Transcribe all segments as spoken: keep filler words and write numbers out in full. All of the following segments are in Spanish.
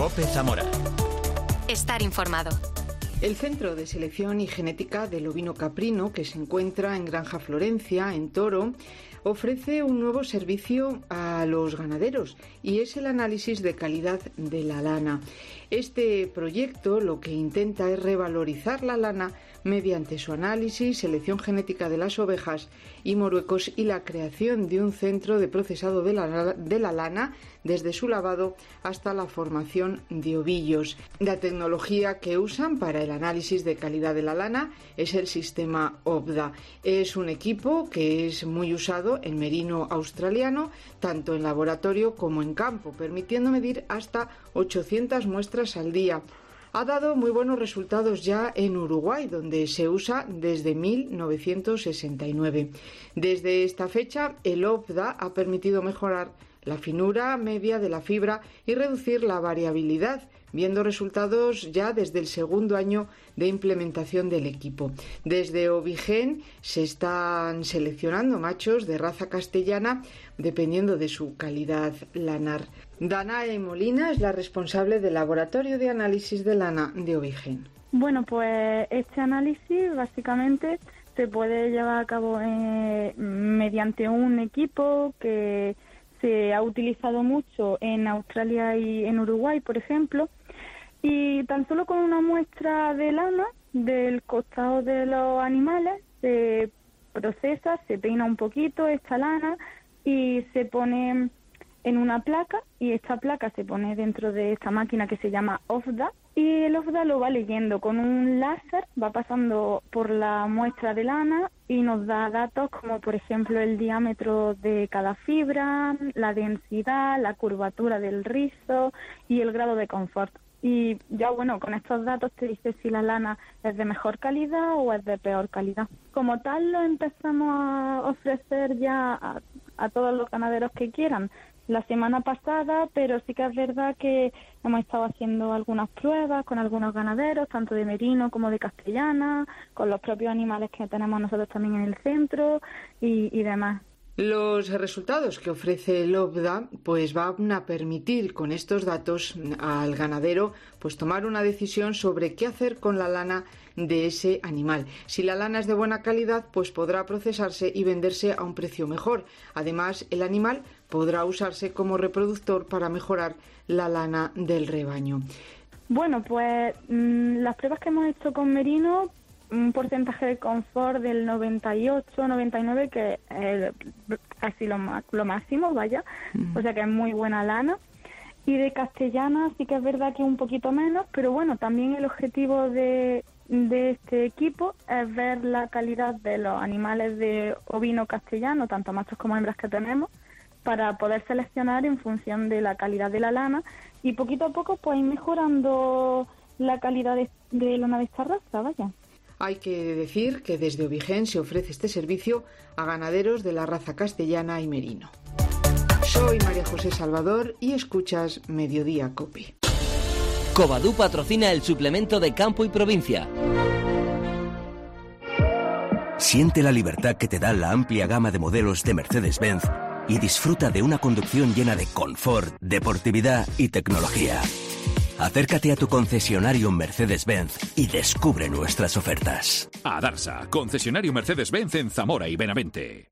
COPE Zamora. Estar informado. El Centro de Selección y Genética del Ovino Caprino, que se encuentra en Granja Florencia, en Toro, ofrece un nuevo servicio a los ganaderos y es el análisis de calidad de la lana. Este proyecto lo que intenta es revalorizar la lana mediante su análisis, selección genética de las ovejas y moruecos y la creación de un centro de procesado de la, de la lana desde su lavado hasta la formación de ovillos. La tecnología que usan para el análisis de calidad de la lana es el sistema O B D A. Es un equipo que es muy usado en merino australiano, tanto en laboratorio como en campo, permitiendo medir hasta ochocientas muestras al día. Ha dado muy buenos resultados ya en Uruguay, donde se usa desde mil novecientos sesenta y nueve. Desde esta fecha, el O B D A ha permitido mejorar la finura media de la fibra y reducir la variabilidad, viendo resultados ya desde el segundo año de implementación del equipo. Desde Ovigen se están seleccionando machos de raza castellana dependiendo de su calidad lanar. Danae Molina es la responsable del laboratorio de análisis de lana de Ovigen. Bueno, pues este análisis básicamente se puede llevar a cabo eh, mediante un equipo que se ha utilizado mucho en Australia y en Uruguay, por ejemplo, y tan solo con una muestra de lana del costado de los animales se procesa, se peina un poquito esta lana y se pone en una placa, y esta placa se pone dentro de esta máquina que se llama O B D A, y el O B D A lo va leyendo con un láser, va pasando por la muestra de lana y nos da datos como por ejemplo el diámetro de cada fibra, la densidad, la curvatura del rizo y el grado de confort. Y ya bueno, con estos datos te dice si la lana es de mejor calidad o es de peor calidad. Como tal lo empezamos a ofrecer ya a, a todos los ganaderos que quieran la semana pasada, pero sí que es verdad que hemos estado haciendo algunas pruebas con algunos ganaderos, tanto de merino como de castellana, con los propios animales que tenemos nosotros también en el centro y, y demás. Los resultados que ofrece el O B D A pues van a permitir con estos datos al ganadero pues tomar una decisión sobre qué hacer con la lana de ese animal. Si la lana es de buena calidad, pues podrá procesarse y venderse a un precio mejor. Además, el animal podrá usarse como reproductor para mejorar la lana del rebaño. Bueno, pues mmm, las pruebas que hemos hecho con merino, un porcentaje de confort del noventa y ocho, noventa y nueve, que es casi lo, lo máximo, vaya, mm. o sea que es muy buena lana. Y de castellana sí que es verdad que un poquito menos, pero bueno, también el objetivo de, de este equipo es ver la calidad de los animales de ovino castellano, tanto machos como hembras que tenemos, para poder seleccionar en función de la calidad de la lana y poquito a poco pues ir mejorando la calidad de, de lana de esta raza, vaya. Hay que decir que desde Ovigen se ofrece este servicio a ganaderos de la raza castellana y merino. Soy María José Salvador y escuchas Mediodía COPE. Covadú patrocina el suplemento de Campo y Provincia. Siente la libertad que te da la amplia gama de modelos de Mercedes-Benz y disfruta de una conducción llena de confort, deportividad y tecnología. Acércate a tu concesionario Mercedes-Benz y descubre nuestras ofertas. Adarsa, concesionario Mercedes-Benz en Zamora y Benavente.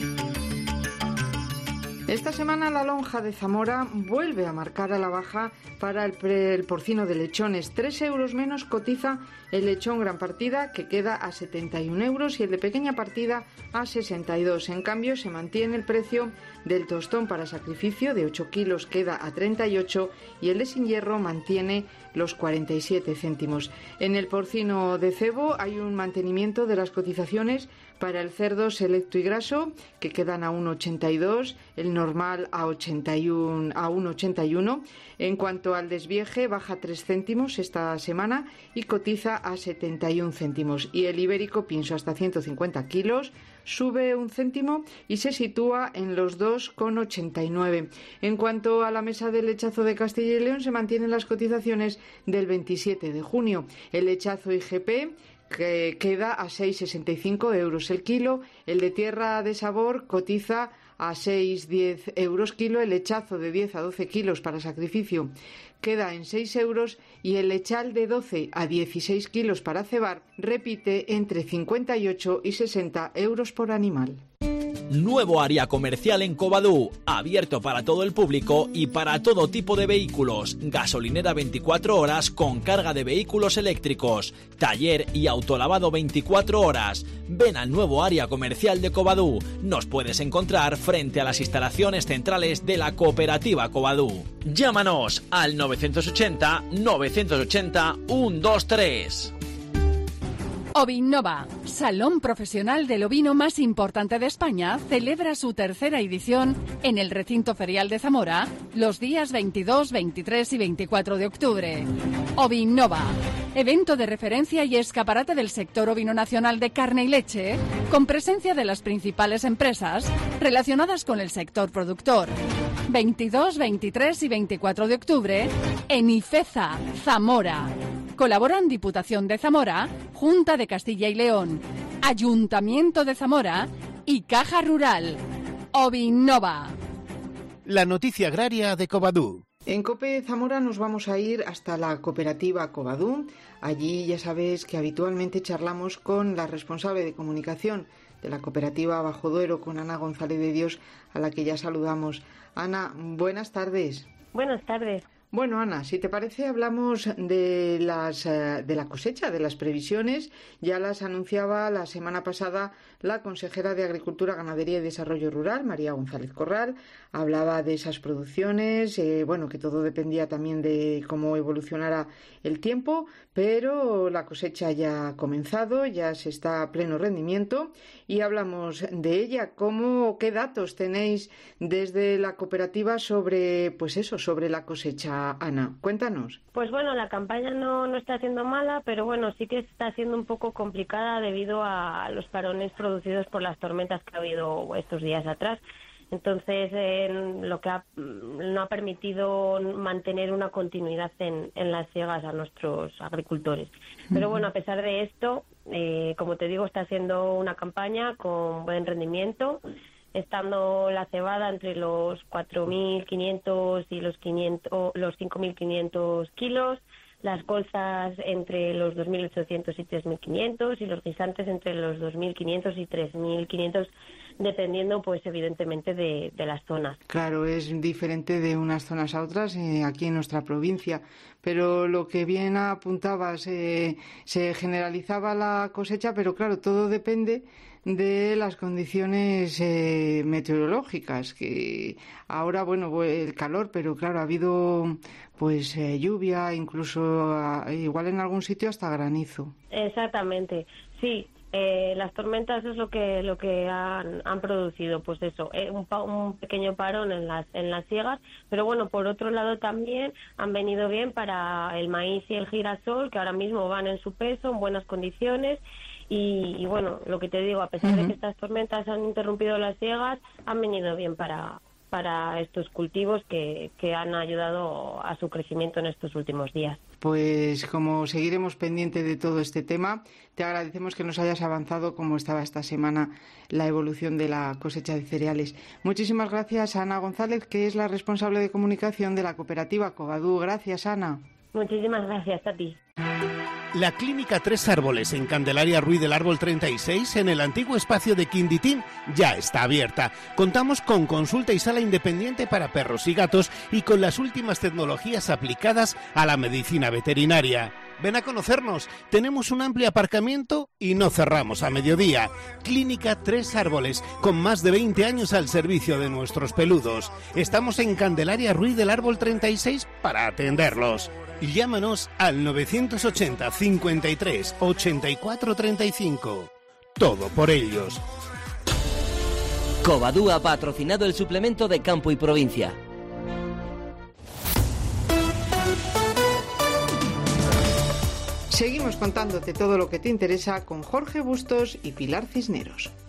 Esta semana la lonja de Zamora vuelve a marcar a la baja para el, pre, el porcino de lechones. Tres euros menos cotiza el lechón gran partida, que queda a setenta y un euros, y el de pequeña partida a sesenta y dos. En cambio, se mantiene el precio del tostón para sacrificio de ocho kilos, queda a treinta y ocho, y el de sin hierro mantiene los cuarenta y siete céntimos. En el porcino de cebo hay un mantenimiento de las cotizaciones para el cerdo selecto y graso, que quedan a uno ochenta y dos, el normal a, ochenta y uno, a uno ochenta y uno. En cuanto al desvieje, baja tres céntimos esta semana y cotiza a setenta y un céntimos. Y el ibérico, pienso hasta ciento cincuenta kilos, sube un céntimo y se sitúa en los dos con ochenta y nueve. En cuanto a la mesa del lechazo de Castilla y León, se mantienen las cotizaciones del veintisiete de junio. El lechazo I G P, que queda a seis con sesenta y cinco euros el kilo. El de tierra de sabor cotiza a seis a diez euros kilo, el lechazo de diez a doce kilos para sacrificio queda en seis euros y el lechal de doce a dieciséis kilos para cebar repite entre cincuenta y ocho y sesenta euros por animal. Nuevo área comercial en Covadú, abierto para todo el público y para todo tipo de vehículos. Gasolinera veinticuatro horas con carga de vehículos eléctricos. Taller y autolavado veinticuatro horas. Ven al nuevo área comercial de Covadú. Nos puedes encontrar frente a las instalaciones centrales de la cooperativa Covadú. Llámanos al novecientos ochenta, novecientos ochenta, ciento veintitrés. Ovinnova, salón profesional del ovino más importante de España, celebra su tercera edición en el recinto ferial de Zamora los días veintidós, veintitrés y veinticuatro de octubre. Ovinnova, evento de referencia y escaparate del sector ovino nacional de carne y leche, con presencia de las principales empresas relacionadas con el sector productor. veintidós, veintitrés y veinticuatro de octubre en Ifeza, Zamora. Colaboran Diputación de Zamora, Junta de Castilla y León, Ayuntamiento de Zamora y Caja Rural. Ovinnova. La noticia agraria de Covadú. En COPE Zamora nos vamos a ir hasta la cooperativa Covadú. Allí ya sabes que habitualmente charlamos con la responsable de comunicación de la cooperativa Bajo Duero, con Ana González de Dios, a la que ya saludamos. Ana, buenas tardes. Buenas tardes. Bueno, Ana, si te parece, hablamos de las de la cosecha, de las previsiones. Ya las anunciaba la semana pasada la consejera de Agricultura, Ganadería y Desarrollo Rural, María González Corral. Hablaba de esas producciones, eh, bueno, que todo dependía también de cómo evolucionara el tiempo, pero la cosecha ya ha comenzado, ya se está a pleno rendimiento y hablamos de ella. ¿Cómo, qué datos tenéis desde la cooperativa sobre, pues eso, sobre la cosecha, Ana? Cuéntanos. Pues bueno, la campaña no, no está siendo mala, pero bueno, sí que está siendo un poco complicada debido a los parones producidos por las tormentas que ha habido estos días atrás. Entonces, eh, lo que ha, no ha permitido mantener una continuidad en, en las siegas a nuestros agricultores. Pero bueno, a pesar de esto, eh, como te digo, está siendo una campaña con buen rendimiento, estando la cebada entre los cuatro mil quinientos y los, quinientos, los cinco mil quinientos kilos, las colzas entre los dos mil ochocientos y tres mil quinientos y los guisantes entre los dos mil quinientos y tres mil quinientos, dependiendo pues evidentemente de, de las zonas. Claro, es diferente de unas zonas a otras eh, aquí en nuestra provincia, pero lo que bien apuntabas, eh, se generalizaba la cosecha, pero claro, todo depende de las condiciones eh, meteorológicas, que ahora, bueno, el calor, pero claro, ha habido pues eh, lluvia, incluso a, igual en algún sitio hasta granizo. Exactamente, sí. Eh, las tormentas es lo que lo que han, han producido, pues eso, eh, un, un pequeño parón en las en las siegas, pero bueno, por otro lado también han venido bien para el maíz y el girasol, que ahora mismo van en su peso, en buenas condiciones. Y, y bueno, lo que te digo, a pesar uh-huh. de que estas tormentas han interrumpido las siegas, han venido bien para, para estos cultivos que, que han ayudado a su crecimiento en estos últimos días. Pues como seguiremos pendiente de todo este tema, te agradecemos que nos hayas avanzado como estaba esta semana la evolución de la cosecha de cereales. Muchísimas gracias a Ana González, que es la responsable de comunicación de la cooperativa Covadú. Gracias, Ana. Muchísimas gracias a ti. La Clínica Tres Árboles en Candelaria Ruiz del Árbol treinta y seis, en el antiguo espacio de Quinditín, ya está abierta. Contamos con consulta y sala independiente para perros y gatos y con las últimas tecnologías aplicadas a la medicina veterinaria. Ven a conocernos, tenemos un amplio aparcamiento y no cerramos a mediodía. Clínica Tres Árboles, con más de veinte años al servicio de nuestros peludos. Estamos en Candelaria Ruiz del Árbol treinta y seis para atenderlos. Llámanos al novecientos ochenta, cincuenta y tres, ochenta y cuatro, treinta y cinco. Todo por ellos. Covadú ha patrocinado el suplemento de Campo y Provincia. Seguimos contándote todo lo que te interesa con Jorge Bustos y Pilar Cisneros.